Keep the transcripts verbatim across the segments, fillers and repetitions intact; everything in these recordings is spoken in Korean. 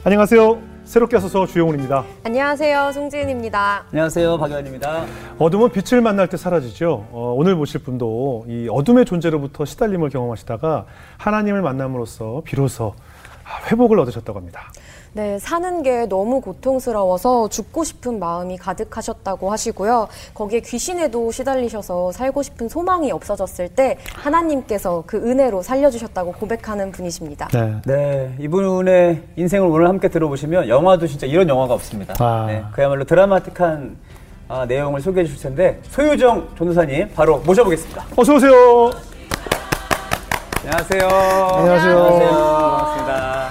안녕하세요. 새롭게 하소서 주영훈입니다. 안녕하세요. 송지은입니다. 안녕하세요. 박연입니다. 어둠은 빛을 만날 때 사라지죠. 어, 오늘 모실 분도 이 어둠의 존재로부터 시달림을 경험하시다가 하나님을 만남으로써 비로소 회복을 얻으셨다고 합니다. 네, 사는 게 너무 고통스러워서 죽고 싶은 마음이 가득하셨다고 하시고요. 거기에 귀신에도 시달리셔서 살고 싶은 소망이 없어졌을 때 하나님께서 그 은혜로 살려주셨다고 고백하는 분이십니다. 네, 네, 이분의 인생을 오늘 함께 들어보시면 영화도 진짜 이런 영화가 없습니다. 아. 네, 그야말로 드라마틱한 아, 내용을 소개해 주실 텐데 소유정 전도사님 바로 모셔보겠습니다. 어서 오세요. 안녕하세요. 안녕하세요. 안녕하세요. 반갑습니다.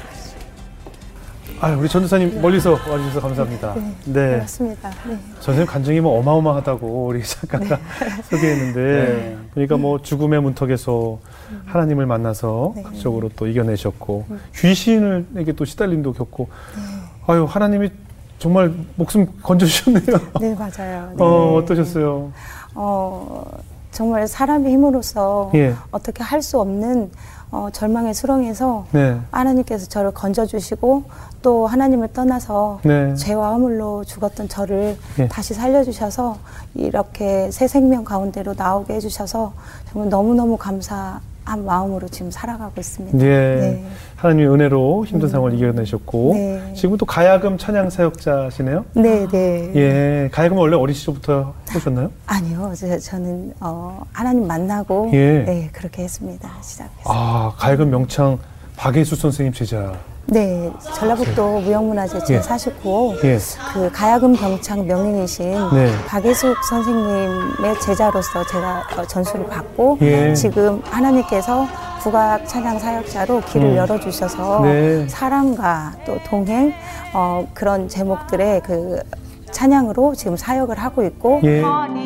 아, 우리 전도사님 멀리서 와주셔서 감사합니다. 네, 네. 그렇습니다. 네. 전도사님 간증이 뭐 어마어마하다고 우리 작가가 네. 소개했는데 네. 그러니까 뭐 죽음의 문턱에서 음. 하나님을 만나서 네. 극적으로 또 이겨내셨고 음. 귀신에게 또 시달림도 겪고 네. 아유 하나님이 정말 목숨 건져주셨네요. 네, 맞아요. 네. 어, 어떠셨어요? 어, 정말 사람의 힘으로서 예. 어떻게 할 수 없는 어, 절망의 수렁에서 네. 하나님께서 저를 건져주시고 또 하나님을 떠나서 네. 죄와 허물로 죽었던 저를 예. 다시 살려주셔서 이렇게 새 생명 가운데로 나오게 해주셔서 정말 너무너무 감사한 마음으로 지금 살아가고 있습니다. 예. 네. 하나님의 은혜로 힘든 음. 상황을 이겨내셨고 네. 지금 또 가야금 찬양 사역자시네요. 네, 네. 예, 가야금은 원래 어린 시절부터 해보셨나요? 아니요, 저, 저는 어, 하나님 만나고 예. 네, 그렇게 했습니다. 시작했어요. 아, 가야금 명창 박예수 선생님 제자. 네, 전라북도 무형문화재 제사십구 호 예. 그 가야금 병창 명인이신 네. 박예숙 선생님의 제자로서 제가 어, 전수를 받고 예. 지금 하나님께서 국악 찬양 사역자로 길을 음. 열어주셔서 네. 사랑과 또 동행 어, 그런 제목들의 그 찬양으로 지금 사역을 하고 있고 예.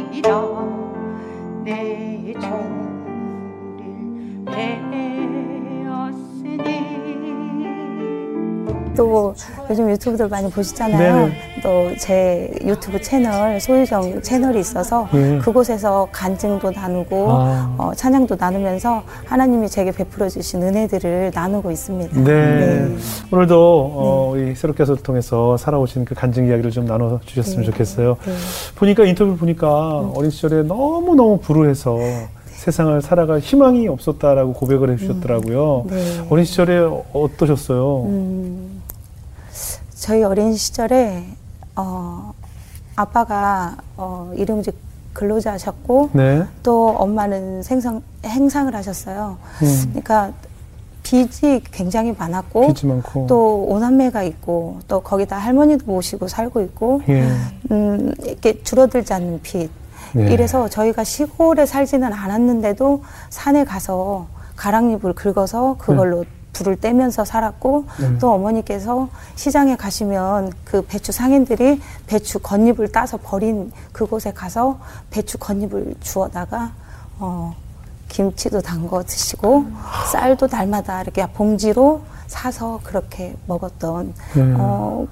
내 주를 배웠으니 또 요즘 유튜브들 많이 보시잖아요. 네네. 또 제 유튜브 채널 소유정 채널이 있어서 예. 그곳에서 간증도 나누고 아. 어, 찬양도 나누면서 하나님이 제게 베풀어 주신 은혜들을 나누고 있습니다. 네. 네. 오늘도 어, 우리 새롭게 하소서를 통해서 살아오신 그 간증 이야기를 좀 나눠주셨으면 네. 좋겠어요. 네. 보니까 인터뷰 보니까 음. 어린 시절에 너무너무 불우해서 세상을 살아갈 희망이 없었다라고 고백을 해주셨더라고요. 음. 네. 어린 시절에 어떠셨어요? 음, 저희 어린 시절에 어, 아빠가 어, 일용직 근로자셨고 네. 또 엄마는 생상, 행상을 하셨어요. 음. 그러니까 빚이 굉장히 많았고 빚이 많고. 또 오남매가 있고 또 거기다 할머니도 모시고 살고 있고 예. 음, 이렇게 줄어들지 않는 빚. 예. 이래서 저희가 시골에 살지는 않았는데도 산에 가서 가랑잎을 긁어서 그걸로 네. 불을 떼면서 살았고 네. 또 어머니께서 시장에 가시면 그 배추 상인들이 배추 겉잎을 따서 버린 그곳에 가서 배추 겉잎을 주워다가 어, 김치도 담궈 드시고 쌀도 날마다 이렇게 봉지로 사서 그렇게 먹었던 네. 어,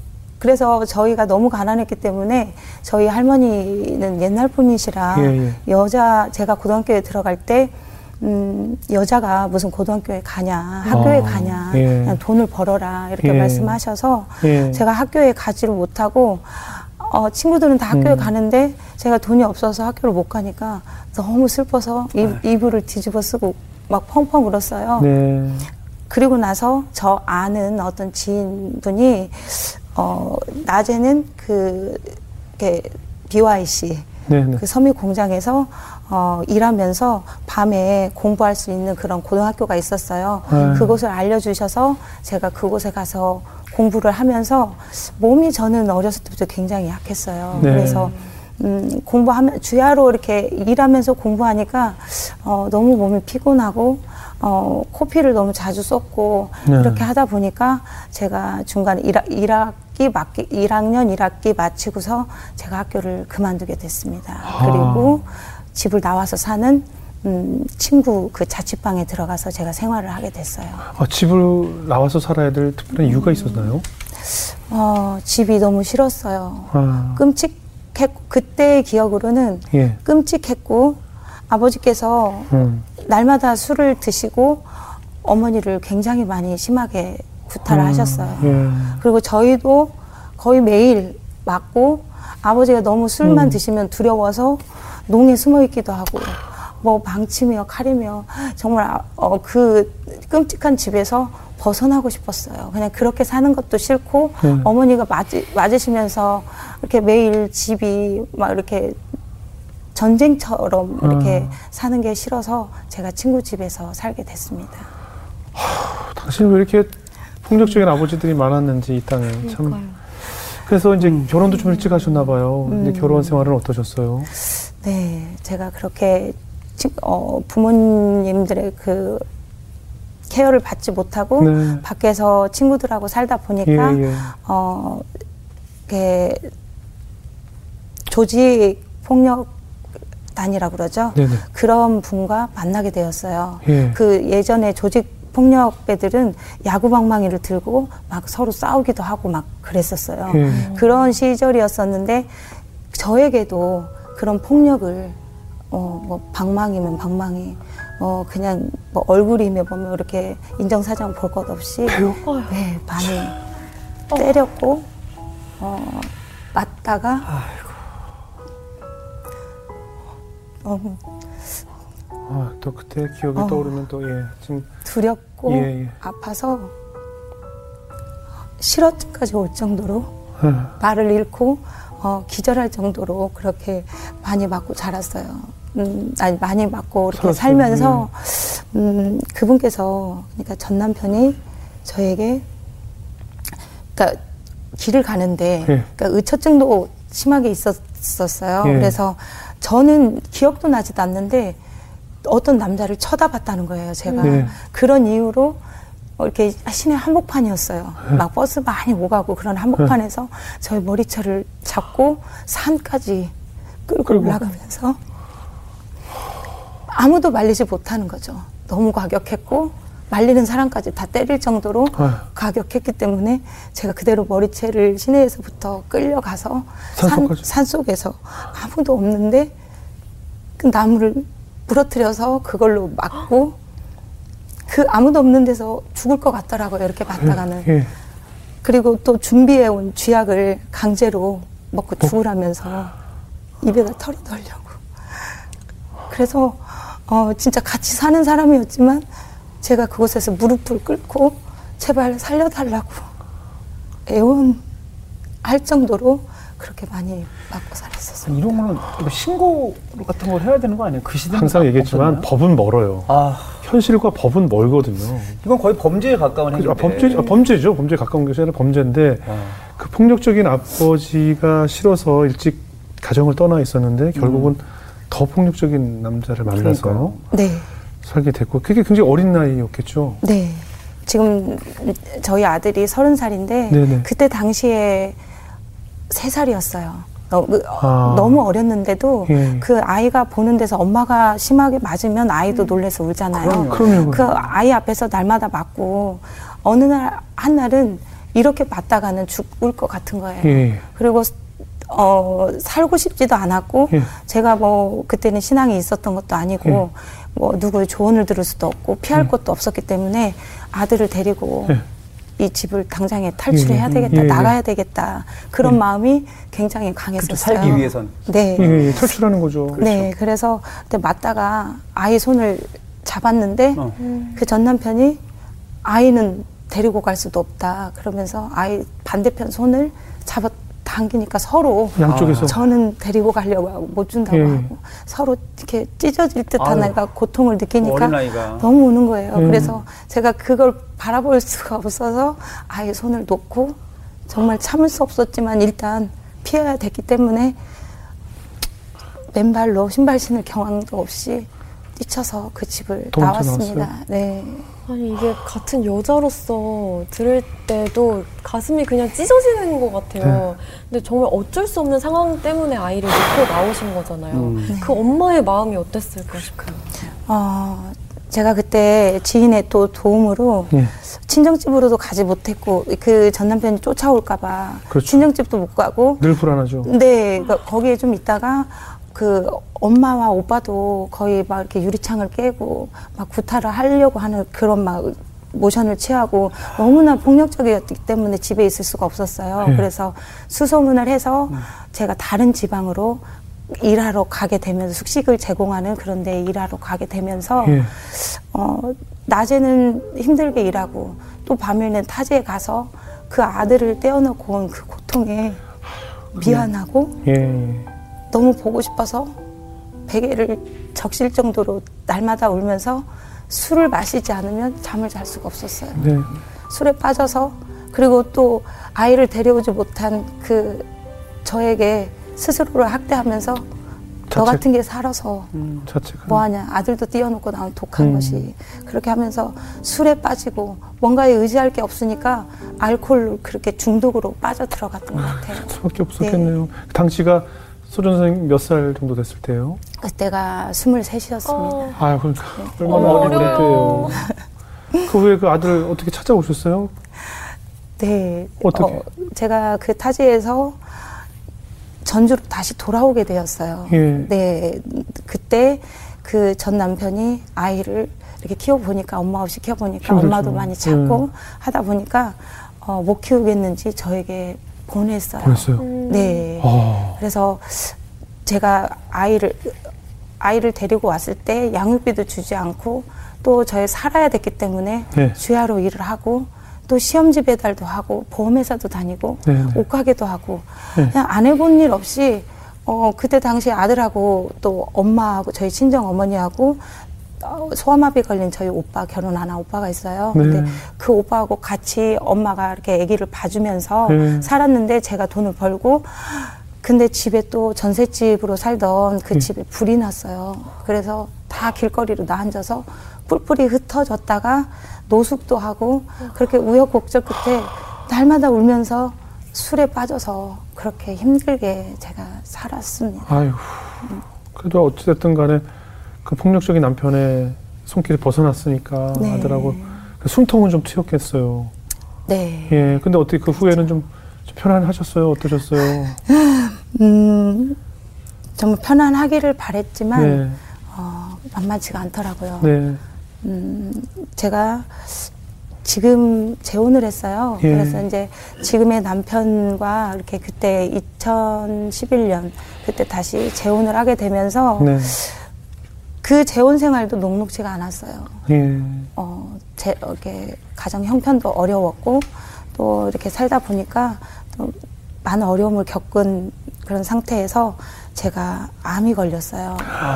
그래서 저희가 너무 가난했기 때문에 저희 할머니는 옛날 분이시라 예, 예. 여자 제가 고등학교에 들어갈 때 음, 여자가 무슨 고등학교에 가냐 학교에 아, 가냐 예. 그냥 돈을 벌어라 이렇게 예. 말씀하셔서 예. 제가 학교에 가지를 못하고 어, 친구들은 다 학교에 음. 가는데 제가 돈이 없어서 학교를 못 가니까 너무 슬퍼서 이, 이불을 뒤집어 쓰고 막 펑펑 울었어요. 네. 그리고 나서 저 아는 어떤 지인분이 어, 낮에는 그, 이렇게 비와이씨, 네네. 그 섬유 공장에서 어, 일하면서 밤에 공부할 수 있는 그런 고등학교가 있었어요. 네. 그곳을 알려주셔서 제가 그곳에 가서 공부를 하면서 몸이 저는 어렸을 때부터 굉장히 약했어요. 네. 그래서 음, 공부하면 주야로 이렇게 일하면서 공부하니까 어, 너무 몸이 피곤하고 어, 코피를 너무 자주 썼고 네. 이렇게 하다 보니까 제가 중간에 일, 일 학기 맞기, 일 학년 일 학기 마치고서 제가 학교를 그만두게 됐습니다. 아. 그리고 집을 나와서 사는 음, 친구 그 자취방에 들어가서 제가 생활을 하게 됐어요. 아, 집을 나와서 살아야 될 특별한 이유가 있었나요? 어, 집이 너무 싫었어요. 아. 끔찍했고 그때의 기억으로는 예. 끔찍했고 아버지께서 음. 날마다 술을 드시고 어머니를 굉장히 많이 심하게 구타를 음, 하셨어요. 예. 그리고 저희도 거의 매일 맞고 아버지가 너무 술만 음. 드시면 두려워서 농에 숨어 있기도 하고 뭐 방치며 칼이며 정말 아- 어, 그 끔찍한 집에서 벗어나고 싶었어요. 그냥 그렇게 사는 것도 싫고 음. 어머니가 맞으, 맞으시면서 이렇게 매일 집이 막 이렇게 전쟁처럼 이렇게 음. 사는 게 싫어서 제가 친구 집에서 살게 됐습니다. 당신 왜 이렇게 폭력적인 아버지들이 많았는지 이 땅에 참. 그러니까요. 그래서 이제 결혼도 좀 일찍 하셨나 봐요. 음. 이제 결혼 생활은 어떠셨어요? 네, 제가 그렇게 치- 어, 부모님들의 그 케어를 받지 못하고 네. 밖에서 친구들하고 살다 보니까 예, 예. 어, 이렇게 조직 폭력단이라고 그러죠. 네네. 그런 분과 만나게 되었어요. 예. 그 예전에 조직 폭력배들은 야구방망이를 들고 막 서로 싸우기도 하고 막 그랬었어요. 예. 그런 시절이었었는데 저에게도 그런 폭력을 어, 뭐 방망이면 방망이, 어 그냥 뭐 얼굴이면 보면 이렇게 인정사정 볼 것 없이 네, 많이 때렸고 어, 맞다가 너무 아, 또 그때 기억이 어. 떠오르면 또 예. 지금 두렵고 예, 예. 아파서 실어증까지 올 정도로 예. 말을 잃고 어, 기절할 정도로 그렇게 많이 맞고 자랐어요. 음, 아니 많이 맞고 이렇게 살았어요. 살면서 음, 그분께서 그러니까 전 남편이 저에게 그러니까 길을 가는데 예. 그러니까 의처증도 심하게 있었었어요. 예. 그래서 저는 기억도 나지도 않는데 어떤 남자를 쳐다봤다는 거예요. 제가 예. 그런 이유로 어, 이렇게 시내 한복판이었어요. 막 버스 많이 오가고 그런 한복판에서 저희 머리채를 잡고 산까지 끌고, 끌고. 올라가면서 아무도 말리지 못하는 거죠. 너무 과격했고 말리는 사람까지 다 때릴 정도로 아유. 과격했기 때문에 제가 그대로 머리채를 시내에서부터 끌려가서 산, 산속까지. 산 속에서 아무도 없는데 그 나무를 부러뜨려서 그걸로 맞고 그 아무도 없는 데서 죽을 것 같더라고요. 이렇게 맞다가는. 예. 그리고 또 준비해온 쥐약을 강제로 먹고 죽으라면서 입에다 털어 넣으려고. 그래서 어, 진짜 같이 사는 사람이었지만 제가 그곳에서 무릎을 꿇고 제발 살려달라고 애원할 정도로 그렇게 많이 맞고 살았었어요. 이런 거는 이거 신고 같은 걸 해야 되는 거 아니에요? 그 시대는 항상 얘기했지만 없었나요? 법은 멀어요. 아, 현실과 법은 멀거든요. 이건 거의 범죄에 가까운 그죠? 행위인데. 아, 범죄, 아, 범죄죠. 범죄에 가까운 것이 아니라 범죄인데 아. 그 폭력적인 아버지가 싫어서 일찍 가정을 떠나 있었는데 결국은 더 폭력적인 남자를 만나서 그러니까요. 네. 살게 됐고 그게 굉장히 어린 나이였겠죠. 네. 지금 저희 아들이 서른 살인데 네네. 그때 당시에 세 살이었어요. 너무, 아. 너무 어렸는데도 예. 그 아이가 보는 데서 엄마가 심하게 맞으면 아이도 놀래서 울잖아요. 그럼요. 그럼요. 그 아이 앞에서 날마다 맞고 어느 날 한 날은 이렇게 맞다가는 죽을 것 같은 거예요. 예. 그리고 어, 살고 싶지도 않았고 예. 제가 뭐 그때는 신앙이 있었던 것도 아니고 예. 뭐 누구의 조언을 들을 수도 없고 피할 예. 것도 없었기 때문에 아들을 데리고 예. 이 집을 당장에 탈출해야 예, 되겠다, 예, 예. 나가야 되겠다 그런 예. 마음이 굉장히 그렇죠. 강했었어요. 살기 위해선. 네, 예, 예, 탈출하는 거죠. 네. 그래서 그때 맞다가 아이 손을 잡았는데 어. 그 전 남편이 아이는 데리고 갈 수도 없다 그러면서 아이 반대편 손을 잡아 당기니까 서로 양쪽에서. 저는 데리고 가려고 하고 못 준다고 예. 하고 서로 이렇게 찢어질 듯한 아유. 애가 고통을 느끼니까 어린아이가. 너무 우는 거예요. 예. 그래서 제가 그걸 바라볼 수가 없어서 아예 손을 놓고 정말 참을 수 없었지만 일단 피해야 됐기 때문에 맨발로 신발 신을 경황도 없이 뛰쳐서 그 집을 도망쳐 나왔습니다. 나왔어요? 네. 아니 이게 같은 여자로서 들을 때도 가슴이 그냥 찢어지는 것 같아요. 근데 정말 어쩔 수 없는 상황 때문에 아이를 놓고 나오신 거잖아요. 음. 그 엄마의 마음이 어땠을까 싶어요. 어, 제가 그때 지인의 또 도움으로 예. 친정집으로도 가지 못했고 그 전 남편이 쫓아올까봐 그렇죠. 친정집도 못 가고 늘 불안하죠. 네, 그 거기에 좀 있다가 그 엄마와 오빠도 거의 막 이렇게 유리창을 깨고 막 구타를 하려고 하는 그런 막 모션을 취하고 너무나 폭력적이었기 때문에 집에 있을 수가 없었어요. 예. 그래서 수소문을 해서 제가 다른 지방으로 일하러 가게 되면서 숙식을 제공하는 그런 데 일하러 가게 되면서 예. 어, 낮에는 힘들게 일하고 또 밤에는 타지에 가서 그 아들을 떼어놓고 온 그 고통에 미안하고 예. 너무 보고 싶어서 베개를 적실 정도로 날마다 울면서 술을 마시지 않으면 잠을 잘 수가 없었어요. 네. 술에 빠져서 그리고 또 아이를 데려오지 못한 그 저에게 스스로를 학대하면서 너 자책. 같은 게 살아서 자체가. 뭐하냐, 아들도 띄워놓고 나온 독한 음. 것이. 그렇게 하면서 술에 빠지고 뭔가에 의지할 게 없으니까 알코올로 그렇게 중독으로 빠져 들어갔던 것 같아요. 수밖에 없었겠네요. 당시가 소 선생님 몇 살 정도 됐을 때요? 그때가 스물셋이었습니다. 어, 아, 그러니까 얼마나 어머, 어릴 어려워요. 때예요. 그 후에 그 아들 어떻게 찾아오셨어요? 네. 어떻게? 어, 제가 그 타지에서 전주로 다시 돌아오게 되었어요. 예. 네. 그때 그 전 남편이 아이를 이렇게 키워보니까 엄마 없이 키워보니까 힘들죠. 엄마도 많이 찾고 예. 하다 보니까 어, 못 키우겠는지 저에게 보냈어요. 그랬어요. 네. 아. 그래서 제가 아이를 아이를 데리고 왔을 때 양육비도 주지 않고 또 저희 살아야 됐기 때문에 네. 주야로 일을 하고 또 시험지 배달도 하고 보험회사도 다니고 네, 네. 옷가게도 하고 네. 그냥 안 해본 일 없이 어 그때 당시 아들하고 또 엄마하고 저희 친정 어머니하고 어, 소아마비 걸린 저희 오빠 결혼 안 한 오빠가 있어요. 네. 근데 그 오빠하고 같이 엄마가 이렇게 아기를 봐주면서 네. 살았는데 제가 돈을 벌고 근데 집에 또 전셋집으로 살던 그 네. 집에 불이 났어요. 그래서 다 길거리로 나앉아서 뿔뿔이 흩어졌다가 노숙도 하고 그렇게 우여곡절 끝에 날마다 울면서 술에 빠져서 그렇게 힘들게 제가 살았습니다. 아유. 그래도 어찌됐든 간에 그 폭력적인 남편의 손길이 벗어났으니까 네. 아들하고 그 숨통은 좀 트였겠어요. 네. 예. 근데 어떻게 그 후에는 좀, 좀 편안하셨어요? 어떠셨어요? 음, 정말 편안하기를 바랬지만 네. 어, 만만치가 않더라고요. 네. 음, 제가 지금 재혼을 했어요. 예. 그래서 이제 지금의 남편과 이렇게 그때 이천십일 년 그때 다시 재혼을 하게 되면서 네. 그 재혼 생활도 녹록지가 않았어요. 예. 어, 제, 이렇게 가정 형편도 어려웠고 또 이렇게 살다 보니까 또 많은 어려움을 겪은 그런 상태에서 제가 암이 걸렸어요.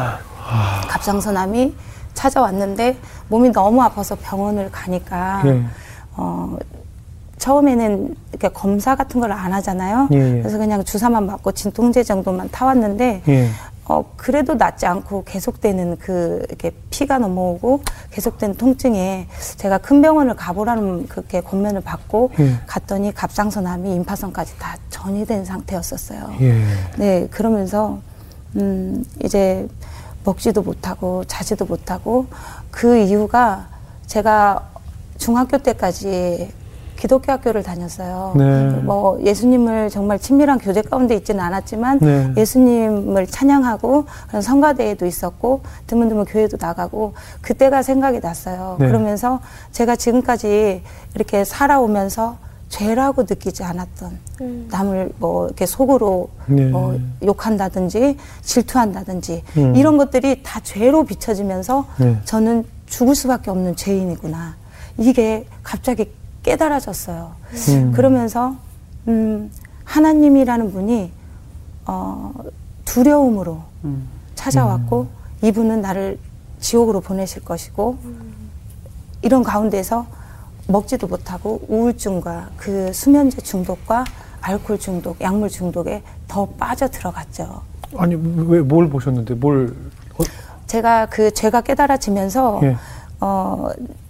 갑상선암이 찾아왔는데 몸이 너무 아파서 병원을 가니까 예. 어, 처음에는 이렇게 검사 같은 걸 안 하잖아요. 예, 예. 그래서 그냥 주사만 맞고 진통제 정도만 타왔는데 예. 어, 그래도 낫지 않고 계속되는 그, 이렇게 피가 넘어오고 계속되는 통증에 제가 큰 병원을 가보라는 그렇게 권면을 받고 예. 갔더니 갑상선암이 임파선까지 다 전이된 상태였었어요. 예. 네, 그러면서, 음, 이제 먹지도 못하고 자지도 못하고 그 이유가 제가 중학교 때까지 기독교 학교를 다녔어요. 네. 뭐 예수님을 정말 친밀한 교제 가운데 있지는 않았지만 네. 예수님을 찬양하고 그런 성가대회도 있었고 드문드문 교회도 나가고 그때가 생각이 났어요. 네. 그러면서 제가 지금까지 이렇게 살아오면서 죄라고 느끼지 않았던 음. 남을 뭐 이렇게 속으로 네. 뭐 욕한다든지 질투한다든지 음. 이런 것들이 다 죄로 비춰지면서 네. 저는 죽을 수밖에 없는 죄인이구나. 이게 갑자기 깨달아졌어요. 음. 그러면서 음, 하나님이라는 분이 어, 두려움으로 음. 찾아왔고 이분은 나를 지옥으로 보내실 것이고 이런 가운데서 먹지도 못하고 우울증과 그 수면제 중독과 알코올 중독, 약물 중독에 더 빠져 들어갔죠. 아니, 왜, 뭘 보셨는데, 뭘. 어, 제가 그 죄가 깨달아지면서 예. 어,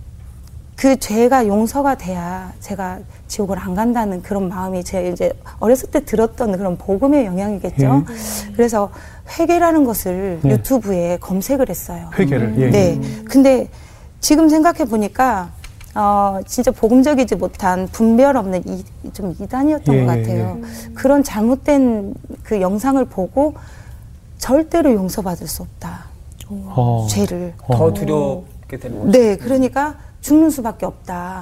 그 죄가 용서가 돼야 제가 지옥을 안 간다는 그런 마음이 제 이제 어렸을 때 들었던 그런 복음의 영향이겠죠. 예. 그래서 회개라는 것을 예. 유튜브에 검색을 했어요. 회개를. 예. 네. 근데 지금 생각해 보니까 어, 진짜 복음적이지 못한 분별 없는 이, 좀 이단이었던 예, 것 같아요. 예, 그런 잘못된 그 영상을 보고 절대로 용서받을 수 없다. 어. 죄를. 더 어. 두렵게 되는 거죠. 네, 그러니까 죽는 수밖에 없다.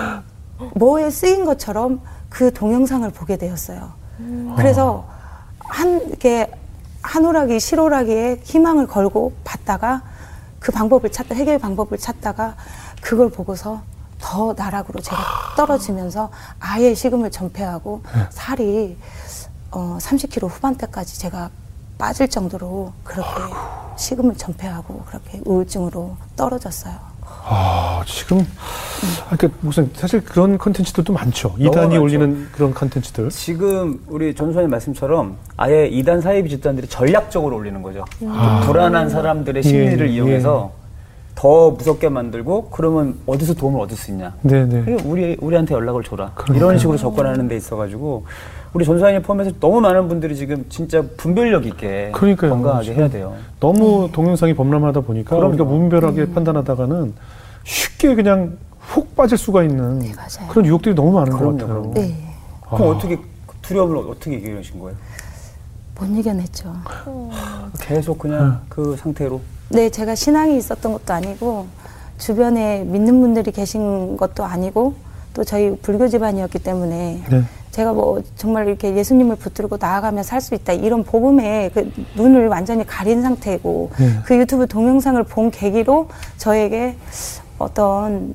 뭐에 쓰인 것처럼 그 동영상을 보게 되었어요. 그래서 한 이렇게 한오라기 실오라기에 희망을 걸고 봤다가 그 방법을 찾다 해결 방법을 찾다가 그걸 보고서 더 나락으로 제가 떨어지면서 아예 식음을 전폐하고 살이 어, 삼십 킬로그램 후반대까지 제가 빠질 정도로 그렇게 식음을 전폐하고 그렇게 우울증으로 떨어졌어요. 아, 지금, 아, 그러니까 무슨 사실 그런 컨텐츠들도 많죠. 이단이 많죠. 올리는 그런 컨텐츠들. 지금 우리 전수환님 말씀처럼 아예 이단 사이비 집단들이 전략적으로 올리는 거죠. 아. 불안한 사람들의 심리를 예, 이용해서 예. 더 무섭게 만들고 그러면 어디서 도움을 얻을 수 있냐. 네네. 우리, 우리한테 연락을 줘라. 그러니까요. 이런 식으로 접근하는 데 있어가지고 우리 전수환님 포함해서 너무 많은 분들이 지금 진짜 분별력 있게 그러니까요. 건강하게 해야 돼요. 너무 동영상이 범람하다 보니까 그럼요. 우리가 무분별하게 음. 판단하다가는 쉽게 그냥 훅 빠질 수가 있는 네, 맞아요. 그런 유혹들이 너무 많은 그럼요, 것 같아요. 그럼요. 네, 그럼 아. 어떻게 두려움을 어떻게 이겨내신 거예요? 못 이겨냈죠. 계속 그냥 그 상태로. 네, 제가 신앙이 있었던 것도 아니고 주변에 믿는 분들이 계신 것도 아니고 또 저희 불교 집안이었기 때문에 네. 제가 뭐 정말 이렇게 예수님을 붙들고 나아가면 살 수 있다 이런 복음에 그 눈을 완전히 가린 상태고 네. 그 유튜브 동영상을 본 계기로 저에게 어떤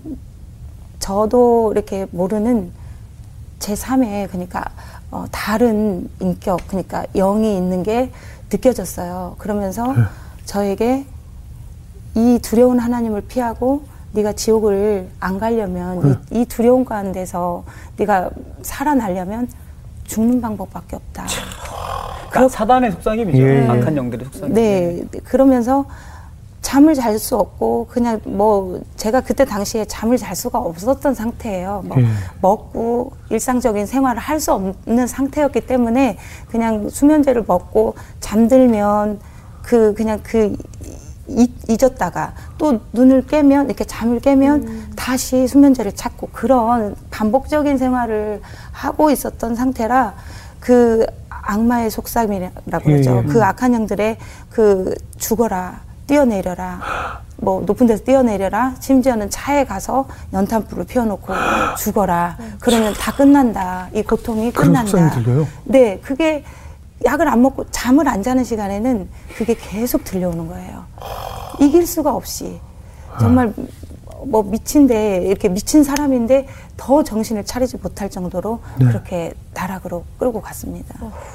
저도 이렇게 모르는 제삼의 그러니까 어, 다른 인격 그러니까 영이 있는 게 느껴졌어요. 그러면서 네. 저에게 이 두려운 하나님을 피하고 네가 지옥을 안 가려면 네. 이, 이 두려움 가운데서 네가 살아나려면 죽는 방법밖에 없다. 그러니까 사단의 속삭임이죠. 예. 악한 영들의 속삭임. 네, 그러면서 잠을 잘 수 없고 그냥 뭐 제가 그때 당시에 잠을 잘 수가 없었던 상태예요. 뭐 예. 먹고 일상적인 생활을 할 수 없는 상태였기 때문에 그냥 수면제를 먹고 잠들면 그 그냥 그 잊, 잊었다가 또 눈을 깨면 이렇게 잠을 깨면 음. 다시 수면제를 찾고 그런 반복적인 생활을 하고 있었던 상태라 그 악마의 속삭임이라고 그러죠. 예, 예. 그 악한 영들의 그 죽어라, 뛰어내려라, 뭐 높은 데서 뛰어내려라, 심지어는 차에 가서 연탄불을 피워놓고 죽어라. 그러면 다 끝난다. 이 고통이 그런 끝난다. 속삭임이 들려요? 네, 그게 약을 안 먹고 잠을 안 자는 시간에는 그게 계속 들려오는 거예요. 이길 수가 없이 정말 뭐 미친데 이렇게 미친 사람인데 더 정신을 차리지 못할 정도로 네. 그렇게 나락으로 끌고 갔습니다.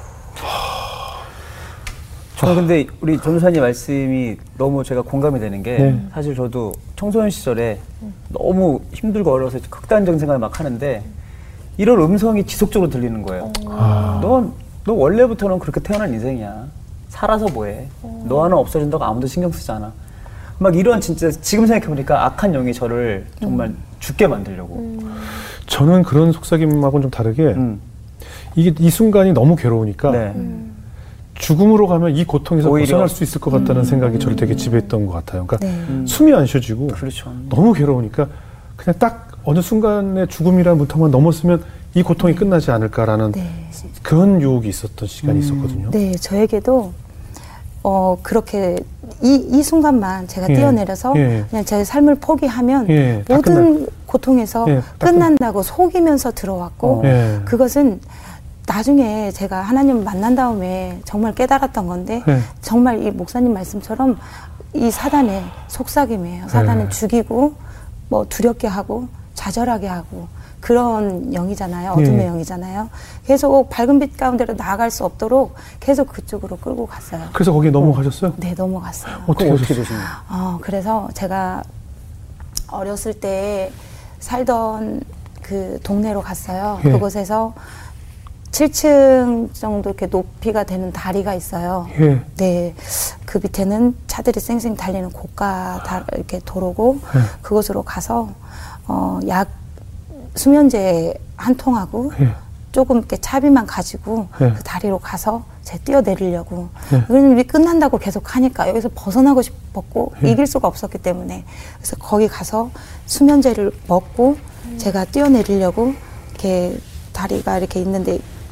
저는 근데 우리 전우사님 말씀이 너무 제가 공감이 되는 게 네. 사실 저도 청소년 시절에 너무 힘들고 어려서 극단적인 생각을 막 하는데 이런 음성이 지속적으로 들리는 거예요. 아. 넌, 너 원래부터는 그렇게 태어난 인생이야. 살아서 뭐해. 너 하나 없어진다고 아무도 신경 쓰지 않아. 막 이런 진짜 지금 생각해보니까 악한 영이 저를 정말 음. 죽게 만들려고. 음. 저는 그런 속삭임하고는 좀 다르게 음. 이게 이 순간이 너무 괴로우니까 네. 음. 죽음으로 가면 이 고통에서 오히려. 벗어날 수 있을 것 같다는 음. 생각이 저를 되게 지배했던 것 같아요. 그러니까 네. 음. 숨이 안 쉬어지고 그렇죠. 너무 괴로우니까 그냥 딱 어느 순간에 죽음이라는 문턱만 넘었으면 이 고통이 네. 끝나지 않을까라는 네. 그런 유혹이 있었던 시간이 음. 있었거든요. 네, 저에게도 어 그렇게 이, 이 순간만 제가 예. 뛰어내려서 예. 그냥 제 삶을 포기하면 예, 다 모든 고통에서 예, 다 끝난다고 속이면서 들어왔고 어. 예. 그것은 나중에 제가 하나님을 만난 다음에 정말 깨달았던 건데 예. 정말 이 목사님 말씀처럼 이 사단의 속삭임이에요. 사단은 예. 죽이고 뭐 두렵게 하고 좌절하게 하고 그런 영이잖아요. 어둠의 예. 영이잖아요. 계속 밝은 빛 가운데로 나아갈 수 없도록 계속 그쪽으로 끌고 갔어요. 그래서 거기에 넘어가셨어요? 네, 넘어갔어요. 어떻게 어떻게 하셨어요? 되신 거예요? 어, 그래서 제가 어렸을 때 살던 그 동네로 갔어요. 예. 그곳에서 칠 층 정도 이렇게 높이가 되는 다리가 있어요. 예. 네, 그 밑에는 차들이 쌩쌩 달리는 고가 다 이렇게 도로고 예. 그곳으로 가서 어, 약 수면제 한 통하고 예. 조금 이렇게 차비만 가지고 예. 그 다리로 가서 제 뛰어내리려고. 예. 왜냐면 끝난다고 계속 하니까 여기서 벗어나고 싶었고 예. 이길 수가 없었기 때문에 그래서 거기 가서 수면제를 먹고 음. 제가 뛰어내리려고 이렇게 다리가 이렇게 있는데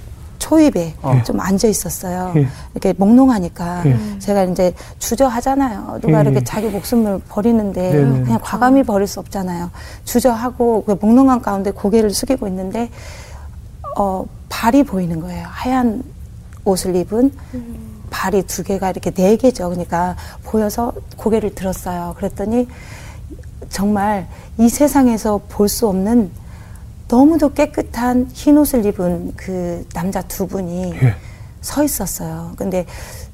초입에 어. 좀 앉아 있었어요. 예. 이렇게 몽롱하니까 예. 제가 이제 주저하잖아요. 누가 예. 이렇게 자기 목숨을 버리는데 네네. 그냥 과감히 버릴 수 없잖아요. 주저하고 그 몽롱한 가운데 고개를 숙이고 있는데 어, 발이 보이는 거예요. 하얀 옷을 입은 음. 발이 두 개가 이렇게 네 개죠. 그러니까 보여서 고개를 들었어요. 그랬더니 정말 이 세상에서 볼 수 없는 너무도 깨끗한 흰 옷을 입은 그 남자 두 분이 예. 서 있었어요. 근데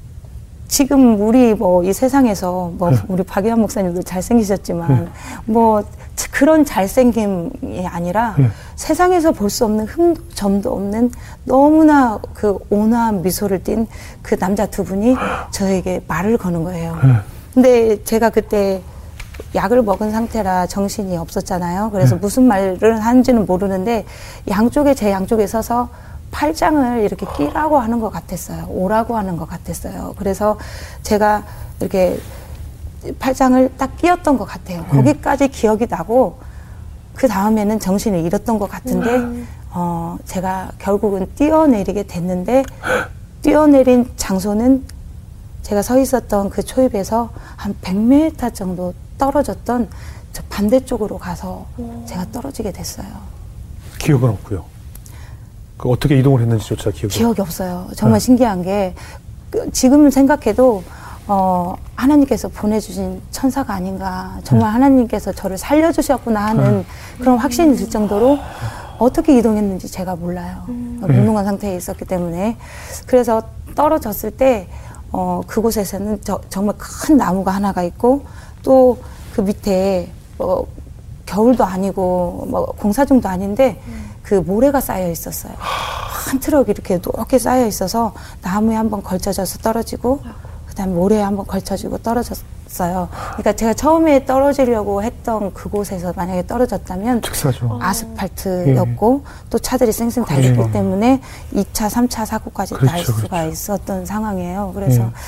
지금 우리 뭐 이 세상에서 뭐 예. 우리 박예환 목사님도 잘생기셨지만 예. 뭐 그런 잘생김이 아니라 예. 세상에서 볼 수 없는 흠도 점도 없는 너무나 그 온화한 미소를 띤 그 남자 두 분이 저에게 말을 거는 거예요. 예. 근데 제가 그때 약을 먹은 상태라 정신이 없었잖아요. 그래서 네. 무슨 말을 하는지는 모르는데 양쪽에 제 양쪽에 서서 팔짱을 이렇게 끼라고 하는 것 같았어요. 오라고 하는 것 같았어요. 그래서 제가 이렇게 팔짱을 딱 끼었던 것 같아요. 네. 거기까지 기억이 나고 그 다음에는 정신을 잃었던 것 같은데 음. 어, 제가 결국은 뛰어내리게 됐는데 뛰어내린 장소는 제가 서 있었던 그 초입에서 한 백 미터 정도 떨어졌던 저 반대쪽으로 가서 오. 제가 떨어지게 됐어요. 기억은 없고요. 그 어떻게 이동을 했는지조차 기억이 기억이 없어요. 정말 네. 신기한 게 지금 생각해도 어, 하나님께서 보내주신 천사가 아닌가. 정말 네. 하나님께서 저를 살려주셨구나 하는 네. 그런 확신이 들 정도로 어떻게 이동했는지 제가 몰라요. 음. 몽롱한 네. 상태에 있었기 때문에. 그래서 떨어졌을 때 어, 그곳에서는 저, 정말 큰 나무가 하나가 있고 또 그 밑에 뭐 겨울도 아니고 뭐 공사 중도 아닌데 음. 그 모래가 쌓여 있었어요. 한 트럭 이렇게 높게 쌓여 있어서 나무에 한번 걸쳐져서 떨어지고 그다음에 모래에 한번 걸쳐지고 떨어졌어요. 그러니까 제가 처음에 떨어지려고 했던 그곳에서 만약에 떨어졌다면 즉사죠. 아스팔트였고 예. 또 차들이 쌩쌩 달렸기 예. 때문에 이 차, 삼 차 사고까지 그렇죠, 날 수가 그렇죠. 있었던 상황이에요. 그래서 예.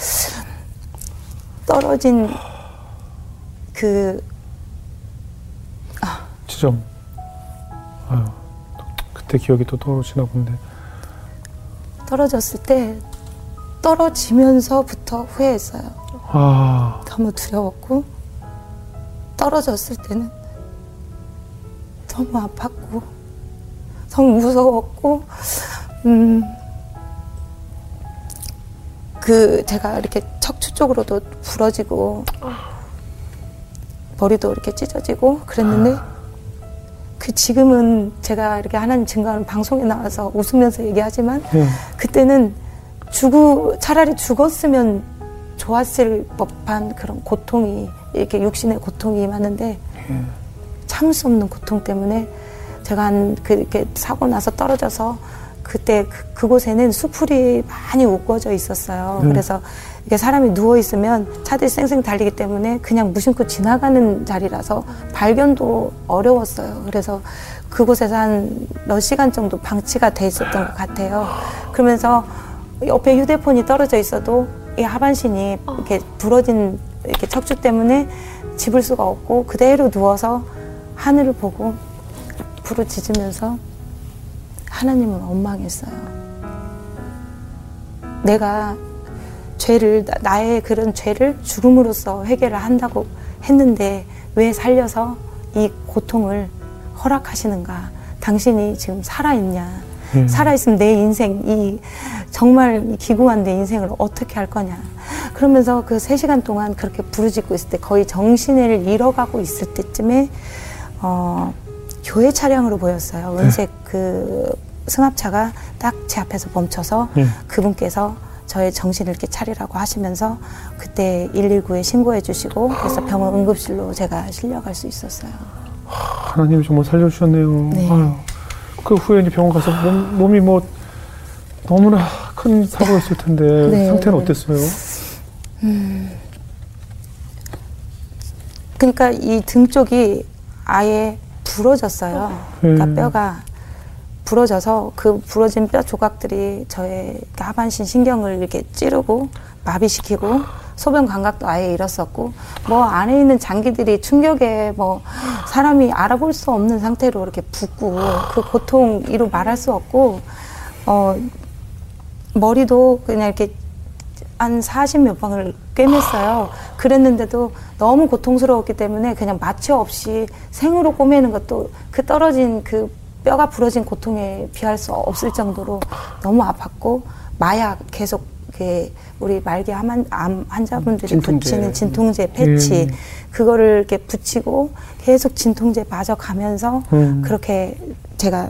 떨어진 그 아. 지점. 아유, 그때 기억이 또 떠오르시나 본데. 떨어졌을 때 떨어지면서부터 후회했어요. 아. 너무 두려웠고 떨어졌을 때는 너무 아팠고 너무 무서웠고 음, 그 제가 이렇게 척추 쪽으로도 부러지고 머리도 이렇게 찢어지고 그랬는데 그 지금은 제가 이렇게 하나님 증거하는 방송에 나와서 웃으면서 얘기하지만 네. 그때는 죽고 차라리 죽었으면 좋았을 법한 그런 고통이 이렇게 육신의 고통이 많은데 네. 참을 수 없는 고통 때문에 제가 한 그렇게 사고 나서 떨어져서 그때 그, 그곳에는 수풀이 많이 우거져 있었어요. 네. 그래서 이게 사람이 누워 있으면 차들이 쌩쌩 달리기 때문에 그냥 무심코 지나가는 자리라서 발견도 어려웠어요. 그래서 그곳에서 한 몇 시간 정도 방치가 돼 있었던 것 같아요. 그러면서 옆에 휴대폰이 떨어져 있어도 이 하반신이 이렇게 부러진 이렇게 척추 때문에 집을 수가 없고 그대로 누워서 하늘을 보고 부르짖으면서 하나님을 원망했어요. 내가 죄를 나의 그런 죄를 죽음으로써 해결을 한다고 했는데 왜 살려서 이 고통을 허락하시는가? 당신이 지금 살아있냐? 음. 살아있으면 내 인생, 이 정말 기구한 내 인생을 어떻게 할 거냐? 그러면서 그 세 시간 동안 그렇게 부르짖고 있을 때 거의 정신을 잃어가고 있을 때쯤에 어, 교회 차량으로 보였어요. 은색 네. 그 승합차가 딱 제 앞에서 멈춰서 네. 그분께서 저의 정신을 이렇게 차리라고 하시면서 그때 일일구에 신고해 주시고 그래서 병원 응급실로 제가 실려갈 수 있었어요. 하나님이 정말 살려주셨네요. 네. 아유, 그 후에 이제 병원 가서 몸, 몸이 뭐 너무나 큰 사고였을 텐데 네. 상태는 어땠어요? 음, 그러니까 이 등 쪽이 아예 부러졌어요. 그러니까 네. 뼈가 부러져서 그 부러진 뼈 조각들이 저의 하반신 신경을 이렇게 찌르고 마비시키고 소변 감각도 아예 잃었었고 뭐 안에 있는 장기들이 충격에 뭐 사람이 알아볼 수 없는 상태로 이렇게 붓고 그 고통 이루 말할 수 없고 어 머리도 그냥 이렇게 한 사십 몇 방을 꿰맸어요. 그랬는데도 너무 고통스러웠기 때문에 그냥 마취 없이 생으로 꼬매는 것도 그 떨어진 그 뼈가 부러진 고통에 비할 수 없을 정도로 너무 아팠고, 마약 계속 이렇게 우리 말기 암, 암 환자분들이 진통제. 붙이는 진통제 패치, 음. 그거를 이렇게 붙이고 계속 진통제 맞아 가면서 음. 그렇게 제가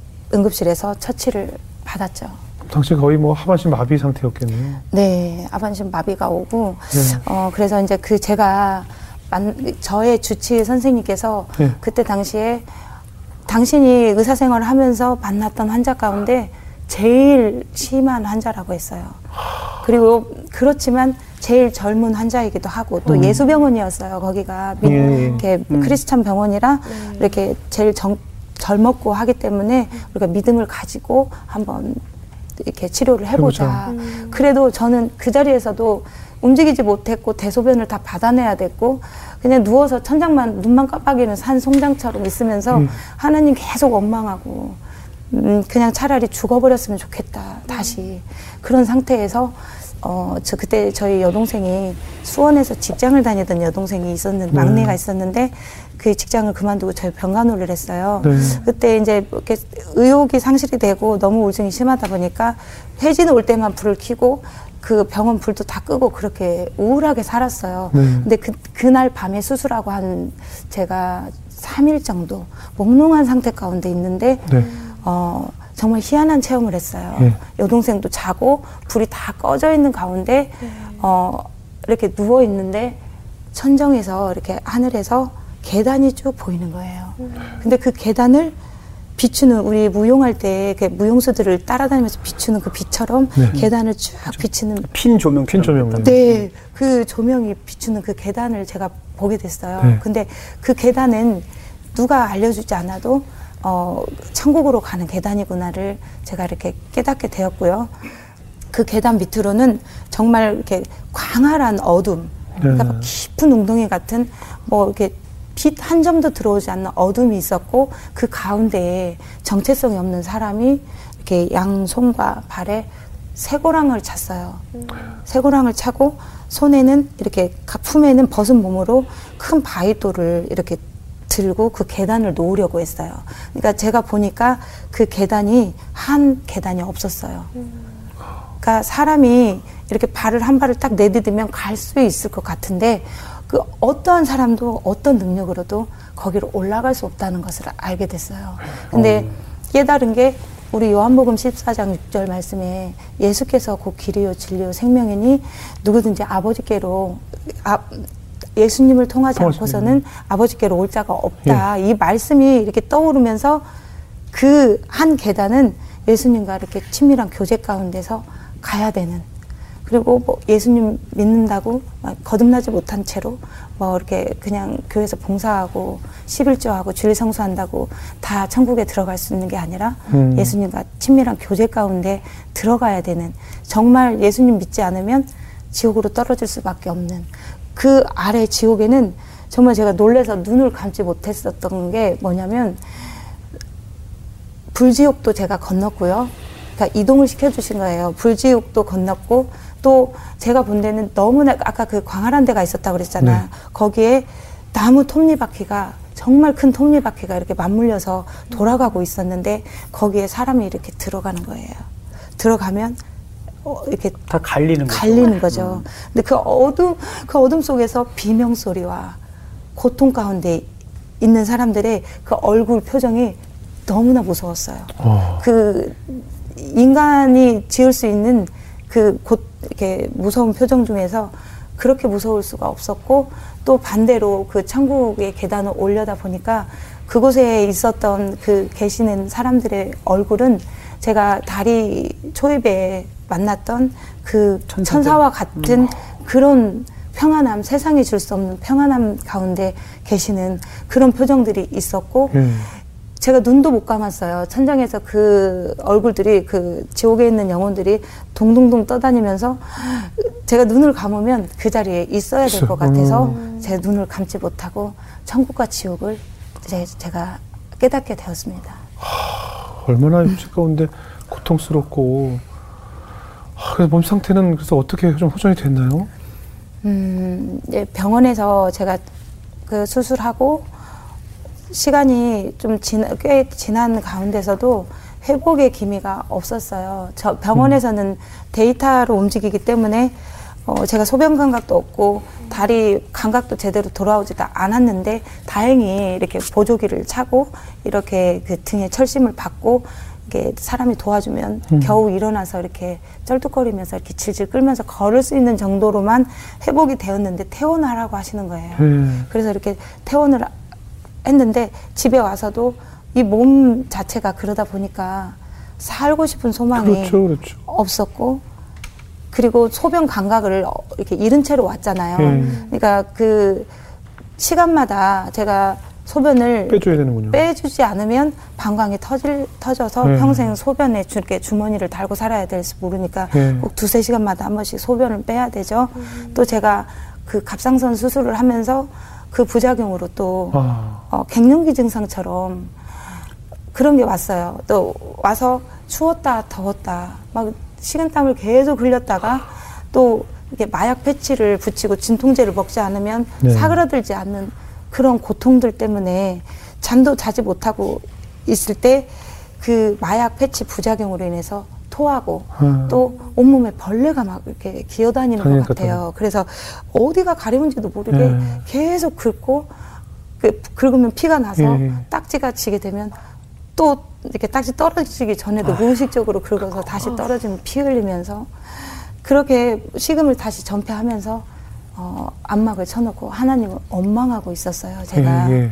응급실에서 처치를 받았죠. 당시 거의 뭐 하반신 마비 상태였겠네요. 네, 하반신 마비가 오고, 네. 어, 그래서 이제 그 제가, 만, 저의 주치 선생님께서 네. 그때 당시에 당신이 의사생활을 하면서 만났던 환자 가운데 제일 심한 환자라고 했어요. 그리고 그렇지만 제일 젊은 환자이기도 하고, 또 음. 예수병원이었어요, 거기가. 미, 예. 이렇게 음. 크리스찬 병원이라 이렇게 제일 정, 젊었고 하기 때문에 우리가 믿음을 가지고 한번 이렇게 치료를 해보자. 음. 그래도 저는 그 자리에서도 움직이지 못했고 대소변을 다 받아내야 됐고, 그냥 누워서 천장만 눈만 깜빡이는 산 송장처럼 있으면서 음. 하나님 계속 원망하고, 음, 그냥 차라리 죽어버렸으면 좋겠다 다시. 그런 상태에서 어, 저 그때 저희 여동생이 수원에서 직장을 다니던 여동생이 있었는, 네. 막내가 있었는데 그 직장을 그만두고 저희 병간호를 했어요. 네. 그때 이제 이렇게 의욕이 상실이 되고 너무 우울증이 심하다 보니까 회진 올 때만 불을 켜고 그 병원 불도 다 끄고 그렇게 우울하게 살았어요. 네. 근데 그, 그날 밤에 수술하고 한 제가 삼 일 정도 몽롱한 상태 가운데 있는데, 네. 어, 정말 희한한 체험을 했어요. 네. 여동생도 자고 불이 다 꺼져 있는 가운데 어, 이렇게 누워 있는데 천정에서 이렇게 하늘에서 계단이 쭉 보이는 거예요. 근데 그 계단을 비추는, 우리 무용할 때 그 무용수들을 따라다니면서 비추는 그 빛처럼 네. 계단을 쭉 비추는, 핀 조명, 핀 조명. 네, 그 조명이 비추는 그 계단을 제가 보게 됐어요. 네. 근데 그 계단은 누가 알려주지 않아도 어, 천국으로 가는 계단이구나를 제가 이렇게 깨닫게 되었고요. 그 계단 밑으로는 정말 이렇게 광활한 어둠, 그러니까 네. 막 깊은 웅덩이 같은 뭐 이렇게 빛 한 점도 들어오지 않는 어둠이 있었고, 그 가운데에 정체성이 없는 사람이 이렇게 양손과 발에 쇠고랑을 찼어요. 음. 쇠고랑을 차고 손에는 이렇게 각 품에는 벗은 몸으로 큰 바위돌을 이렇게 들고 그 계단을 놓으려고 했어요. 그러니까 제가 보니까 그 계단이 한 계단이 없었어요. 그러니까 사람이 이렇게 발을 한 발을 딱 내디디면 갈 수 있을 것 같은데, 그 어떠한 사람도 어떤 능력으로도 거기로 올라갈 수 없다는 것을 알게 됐어요. 근데 깨달은 게 우리 요한복음 십사 장 육 절 말씀에 예수께서 곧 길이요 진리요 생명이니 누구든지 아버지께로 아, 예수님을 통하지 통하지 않고서는 아버지께로 올 자가 없다. 이 말씀이 이렇게 떠오르면서 그 한 계단은 예수님과 이렇게 친밀한 교제 가운데서 가야 되는, 그리고 뭐 예수님 믿는다고 거듭나지 못한 채로 뭐 이렇게 그냥 교회에서 봉사하고 십일조하고 주일성수한다고 다 천국에 들어갈 수 있는 게 아니라 음. 예수님과 친밀한 교제 가운데 들어가야 되는, 정말 예수님 믿지 않으면 지옥으로 떨어질 수밖에 없는 그 아래 지옥에는 정말 제가 놀라서 눈을 감지 못했었던 게 뭐냐면, 불지옥도 제가 건넜고요. 그러니까 이동을 시켜주신 거예요. 불지옥도 건넜고, 또 제가 본 데는 너무나, 아까 그 광활한 데가 있었다고 그랬잖아요. 네. 거기에 나무 톱니바퀴가, 정말 큰 톱니바퀴가 이렇게 맞물려서 돌아가고 있었는데 거기에 사람이 이렇게 들어가는 거예요. 들어가면 어, 이렇게 다 갈리는 거죠. 갈리는 거죠. 근데 그 어둠, 그 어둠 속에서 비명 소리와 고통 가운데 있는 사람들의 그 얼굴 표정이 너무나 무서웠어요. 어. 그 인간이 지을 수 있는 그 곧 이렇게 무서운 표정 중에서 그렇게 무서울 수가 없었고, 또 반대로 그 천국의 계단을 올려다 보니까 그곳에 있었던 그 계시는 사람들의 얼굴은 제가 다리 초입에 만났던 그 천사들. 천사와 같은 그런 평안함, 세상이 줄 수 없는 평안함 가운데 계시는 그런 표정들이 있었고, 음. 제가 눈도 못 감았어요. 천장에서 그 얼굴들이, 그 지옥에 있는 영혼들이 동동동 떠다니면서 제가 눈을 감으면 그 자리에 있어야 될 것 같아서 음. 제 눈을 감지 못하고 천국과 지옥을 이제 제가 깨닫게 되었습니다. 얼마나 육체 가운데 고통스럽고 아, 그래서 몸 상태는 그래서 어떻게 좀 호전이 됐나요? 음, 이제 병원에서 제가 그 수술하고 시간이 좀 지나, 꽤 지난 가운데서도 회복의 기미가 없었어요. 저 병원에서는 음. 데이터로 움직이기 때문에 어, 제가 소변 감각도 없고 다리 감각도 제대로 돌아오지도 않았는데 다행히 이렇게 보조기를 차고 이렇게 그 등에 철심을 받고 이렇게 사람이 도와주면 음. 겨우 일어나서 이렇게 쩔뚝거리면서 이렇게 질질 끌면서 걸을 수 있는 정도로만 회복이 되었는데 퇴원하라고 하시는 거예요. 음. 그래서 이렇게 퇴원을 했는데 집에 와서도 이 몸 자체가 그러다 보니까 살고 싶은 소망이 그렇죠, 그렇죠. 없었고 그리고 소변 감각을 이렇게 잃은 채로 왔잖아요. 음. 그러니까 그 시간마다 제가 소변을 빼줘야 되는군요. 빼주지 않으면 방광이 터질, 터져서 네. 평생 소변에 이렇게 주머니를 달고 살아야 될지 모르니까 네. 꼭 두세 시간마다 한 번씩 소변을 빼야 되죠. 음. 또 제가 그 갑상선 수술을 하면서 그 부작용으로 또 아. 어, 갱년기 증상처럼 그런 게 왔어요. 또 와서 추웠다 더웠다 막 식은땀을 계속 흘렸다가 또 이렇게 마약 패치를 붙이고 진통제를 먹지 않으면 네. 사그라들지 않는 그런 고통들 때문에 잠도 자지 못하고 있을 때 그 마약 패치 부작용으로 인해서 토하고 음. 또 온몸에 벌레가 막 이렇게 기어다니는 것 같아요. 같아요. 그래서 어디가 가려운지도 모르게 예. 계속 긁고 그, 긁으면 피가 나서 예. 딱지가 지게 되면 또 이렇게 딱지 떨어지기 전에도 아. 무의식적으로 긁어서 다시 떨어지면 피 흘리면서 그렇게 식음을 다시 전폐하면서 어, 안막을 쳐놓고 하나님을 원망하고 있었어요, 제가. 예, 예.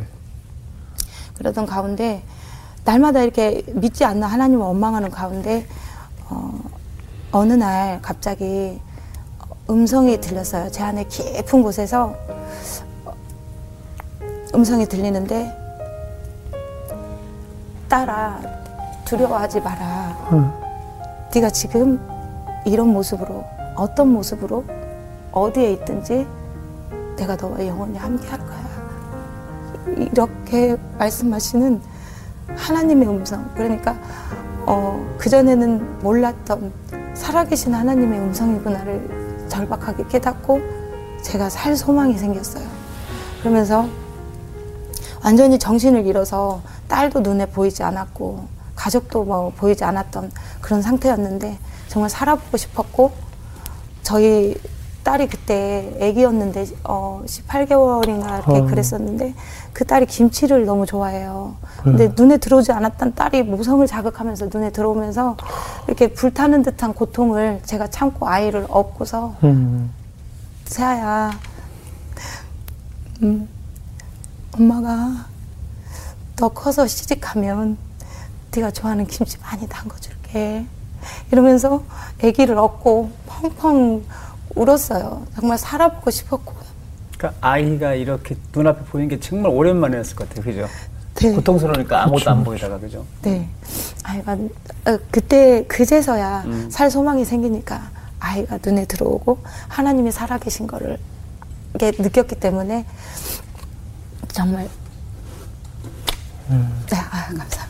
그러던 가운데, 날마다 이렇게 믿지 않는 하나님을 원망하는 가운데, 어, 어느 날 갑자기 음성이 들렸어요. 제 안에 깊은 곳에서 음성이 들리는데, 딸아, 두려워하지 마라. 응. 네가 지금 이런 모습으로, 어떤 모습으로, 어디에 있든지 내가 너와 영원히 함께 할 거야. 이렇게 말씀하시는 하나님의 음성. 그러니까 어, 그전에는 몰랐던 살아계신 하나님의 음성이구나를 절박하게 깨닫고 제가 살 소망이 생겼어요. 그러면서 완전히 정신을 잃어서 딸도 눈에 보이지 않았고 가족도 뭐 보이지 않았던 그런 상태였는데 정말 살아보고 싶었고 저희 딸이 그때 아기였는데 어 십팔 개월인가 이렇게 어. 그랬었는데 그 딸이 김치를 너무 좋아해요. 근데 음. 눈에 들어오지 않았던 딸이 모성을 자극하면서 눈에 들어오면서 이렇게 불타는 듯한 고통을 제가 참고 아이를 업고서 음. 세아야 음, 엄마가 너 커서 시집가면 네가 좋아하는 김치 많이 담궈줄게 이러면서 아기를 업고 펑펑 울었어요. 정말 살아보고 싶었고. 그러니까 아이가 이렇게 눈앞에 보이는 게 정말 오랜만이었을 것 같아요. 그죠? 네. 고통스러우니까 아무것도 그렇죠. 안 보이다가, 그죠? 네. 아이가, 어, 그때, 그제서야 음. 살 소망이 생기니까 아이가 눈에 들어오고 하나님이 살아계신 거를 느꼈기 때문에 정말. 음. 네, 아유, 감사합니다.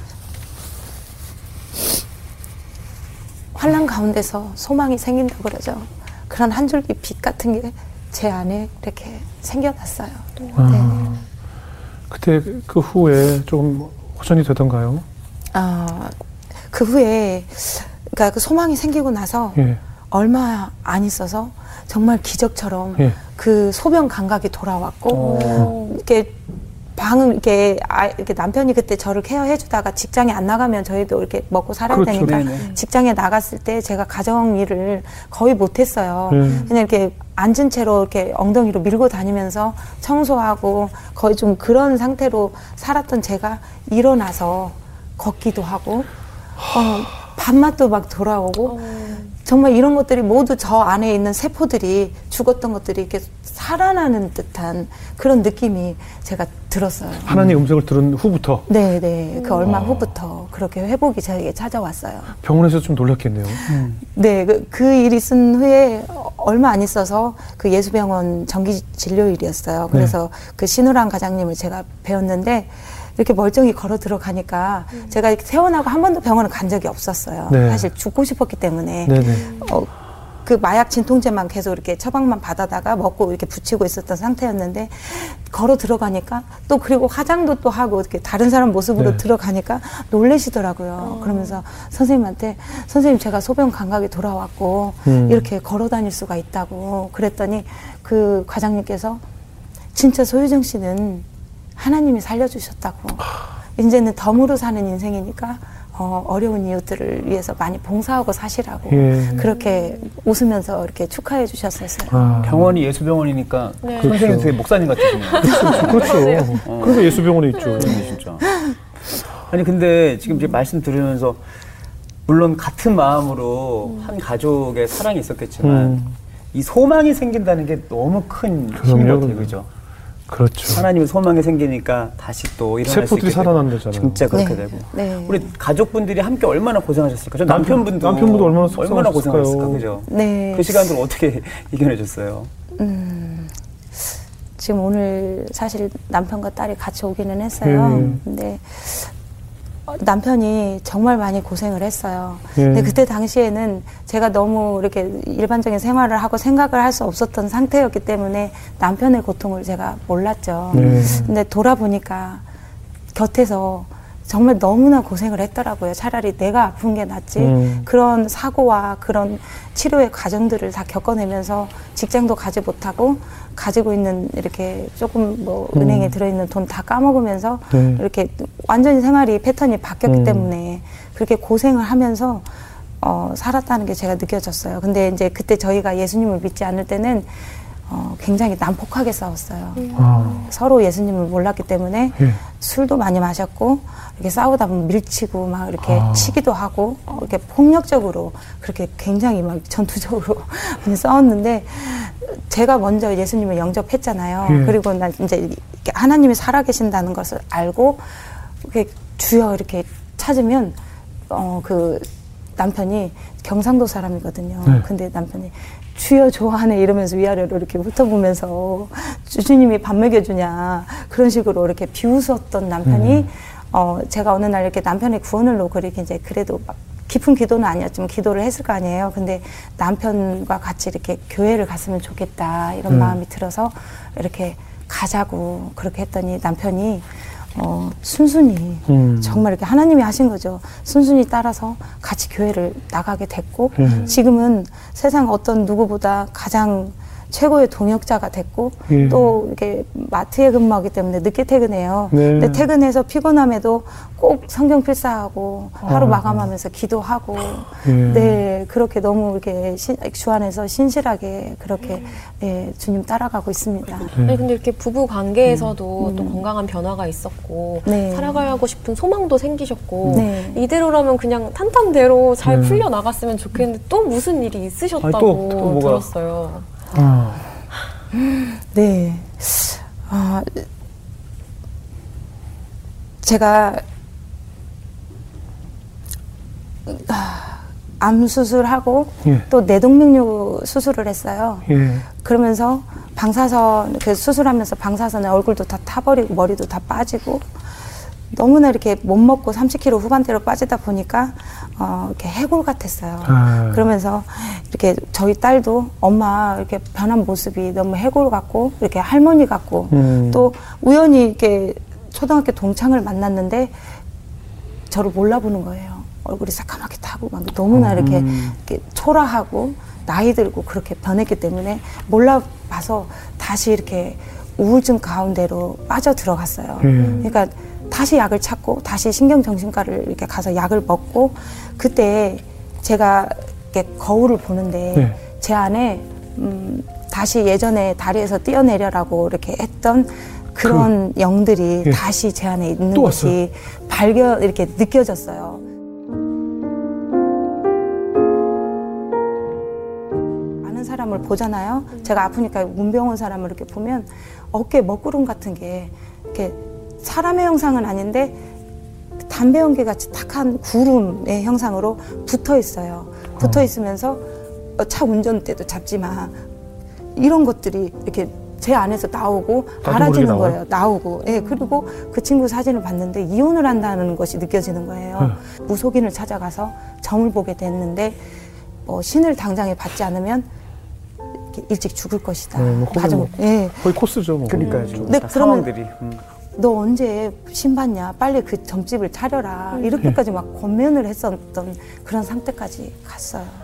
환난 가운데서 소망이 생긴다고 그러죠. 그런 한 줄기 빛 같은 게 제 안에 이렇게 생겨났어요. 아, 네. 그때 그 후에 조금 호전이 되던가요? 아, 그 후에 그러니까 그 소망이 생기고 나서 예. 얼마 안 있어서 정말 기적처럼 예. 그 소변 감각이 돌아왔고 오. 이렇게 방을 이렇게, 아, 이렇게 남편이 그때 저를 케어해주다가 직장에 안 나가면 저희도 이렇게 먹고 살아야 그렇죠. 되니까 네네. 직장에 나갔을 때 제가 가정 일을 거의 못했어요. 음. 그냥 이렇게 앉은 채로 이렇게 엉덩이로 밀고 다니면서 청소하고 거의 좀 그런 상태로 살았던 제가 일어나서 걷기도 하고 어, 밥맛도 막 돌아오고 어. 정말 이런 것들이 모두 저 안에 있는 세포들이 죽었던 것들이 이렇게 살아나는 듯한 그런 느낌이 제가 들었어요. 하나님 음성을 들은 후부터? 네, 네. 그 얼마 아. 후부터 그렇게 회복이 저에게 찾아왔어요. 병원에서 좀 놀랐겠네요. 음. 네, 그, 그 일이 있은 후에 얼마 안 있어서 그 예수병원 정기 진료일이었어요. 그래서 네. 그 신우랑 과장님을 제가 배웠는데 이렇게 멀쩡히 걸어 들어가니까 음. 제가 태어나고 한 번도 병원을 간 적이 없었어요. 네. 사실 죽고 싶었기 때문에. 네네. 어, 그 마약 진통제만 계속 이렇게 처방만 받아다가 먹고 이렇게 붙이고 있었던 상태였는데 걸어 들어가니까 또 그리고 화장도 또 하고 이렇게 다른 사람 모습으로 네. 들어가니까 놀라시더라고요. 그러면서 선생님한테 선생님 제가 소변 감각이 돌아왔고 음. 이렇게 걸어 다닐 수가 있다고 그랬더니 그 과장님께서 진짜 소유정 씨는 하나님이 살려주셨다고. 이제는 덤으로 사는 인생이니까 어, 어려운 이웃들을 위해서 많이 봉사하고 사시라고 예. 그렇게 웃으면서 이렇게 축하해 주셨었어요. 아. 병원이 예수병원이니까 네. 선생님 그렇죠. 되게 목사님 같으시네요. 그렇죠. 어. 그래서 예수병원에 있죠. 그러네, 진짜. 아니 근데 지금 이제 말씀 들으면서 물론 같은 마음으로 한 가족의 사랑이 있었겠지만 음. 이 소망이 생긴다는 게 너무 큰 힘인 그럼요, 것 같아요, 그럼요. 그죠? 그렇죠. 하나님의 소망이 생기니까 다시 또 일어날 수 있게 세포들이 되고. 살아난다잖아요. 진짜 그렇게 네. 되고. 네. 우리 가족분들이 함께 얼마나 고생하셨을까? 저 남편- 남편분도 남편분도 얼마나 얼마나 속상하셨을까요? 고생하셨을까, 그죠? 네. 그 시간들 어떻게 이겨내셨어요? 음, 지금 오늘 사실 남편과 딸이 같이 오기는 했어요. 네. 근데 어, 남편이 정말 많이 고생을 했어요. 네. 근데 그때 당시에는 제가 너무 이렇게 일반적인 생활을 하고 생각을 할 수 없었던 상태였기 때문에 남편의 고통을 제가 몰랐죠. 네. 근데 돌아보니까 곁에서 정말 너무나 고생을 했더라고요. 차라리 내가 아픈 게 낫지. 음. 그런 사고와 그런 치료의 과정들을 다 겪어내면서 직장도 가지 못하고 가지고 있는 이렇게 조금 뭐 음. 은행에 들어있는 돈 다 까먹으면서 네. 이렇게 완전히 생활이 패턴이 바뀌었기 음. 때문에 그렇게 고생을 하면서 어, 살았다는 게 제가 느껴졌어요. 근데 이제 그때 저희가 예수님을 믿지 않을 때는 어, 굉장히 난폭하게 싸웠어요. 아. 서로 예수님을 몰랐기 때문에 예. 술도 많이 마셨고 이렇게 싸우다 보면 밀치고 막 이렇게 아. 치기도 하고 어, 이렇게 폭력적으로 그렇게 굉장히 막 전투적으로 많이 싸웠는데 제가 먼저 예수님을 영접했잖아요. 예. 그리고 난 이제 이렇게 하나님이 살아계신다는 것을 알고 이렇게 주여 이렇게 찾으면 어, 그 남편이 경상도 사람이거든요. 네. 근데 남편이 주여 좋아하네 이러면서 위아래로 이렇게 훑어보면서 주님이 밥 먹여주냐 그런 식으로 이렇게 비웃었던 남편이 음. 어 제가 어느 날 이렇게 남편의 구원을 놓고 이렇게 이제 그래도 막 깊은 기도는 아니었지만 기도를 했을 거 아니에요. 근데 남편과 같이 이렇게 교회를 갔으면 좋겠다 이런 음. 마음이 들어서 이렇게 가자고 그렇게 했더니 남편이 어 순순히 음. 정말 이렇게 하나님이 하신 거죠. 순순히 따라서 같이 교회를 나가게 됐고 음. 지금은 세상 어떤 누구보다 가장 최고의 동역자가 됐고 예. 또 이렇게 마트에 근무하기 때문에 늦게 퇴근해요. 네. 근데 퇴근해서 피곤함에도 꼭 성경 필사하고 하루 아. 마감하면서 기도하고 예. 네 그렇게 너무 이렇게 신, 주 안에서 신실하게 그렇게 예, 주님 따라가고 있습니다. 아니, 근데 이렇게 부부 관계에서도 음. 또 건강한 변화가 있었고 네. 살아가고 싶은 소망도 생기셨고 네. 이대로라면 그냥 탄탄대로 잘 네. 풀려 나갔으면 좋겠는데 또 무슨 일이 있으셨다고 아니, 또- 또 뭐가- 들었어요. 아. 네. 아, 제가 아, 암 수술하고 예. 또 뇌동맥류 수술을 했어요. 예. 그러면서 방사선 그 수술하면서 방사선에 얼굴도 다 타버리고 머리도 다 빠지고 너무나 이렇게 못 먹고 삼십 킬로그램 후반대로 빠지다 보니까 어, 이렇게 해골 같았어요. 아. 그러면서 이렇게 저희 딸도 엄마 이렇게 변한 모습이 너무 해골 같고 이렇게 할머니 같고 음. 또 우연히 이렇게 초등학교 동창을 만났는데 저를 몰라보는 거예요. 얼굴이 새까맣게 타고 막 너무나 이렇게, 음. 이렇게 초라하고 나이 들고 그렇게 변했기 때문에 몰라봐서 다시 이렇게 우울증 가운데로 빠져 들어갔어요. 음. 그러니까 다시 약을 찾고 다시 신경정신과를 이렇게 가서 약을 먹고 그때 제가 이렇게 거울을 보는데 네. 제 안에 음, 다시 예전에 다리에서 뛰어내려라고 이렇게 했던 그런 영들이 예. 다시 제 안에 있는 또 것이 발견 이렇게 느껴졌어요. 아는 사람을 보잖아요. 제가 아프니까 문병원 사람을 이렇게 보면 어깨에 먹구름 같은 게 이렇게 사람의 형상은 아닌데 담배 연기 같이 탁한 구름의 형상으로 붙어 있어요. 붙어 있으면서 차 운전대도 잡지 마. 이런 것들이 이렇게 제 안에서 나오고 알아지는 거예요. 나오고. 예, 그리고 그 친구 사진을 봤는데 이혼을 한다는 것이 느껴지는 거예요. 무속인을 찾아가서 점을 보게 됐는데 뭐 신을 당장에 받지 않으면 이렇게 일찍 죽을 것이다. 네, 뭐 거의 가정, 뭐 예. 거의 코스죠. 뭐. 그러니까요. 음. 네, 다 그러면- 상황들이. 음. 너 언제 신 받냐? 빨리 그 점집을 차려라. 이렇게까지 막 권면을 했었던 그런 상태까지 갔어요.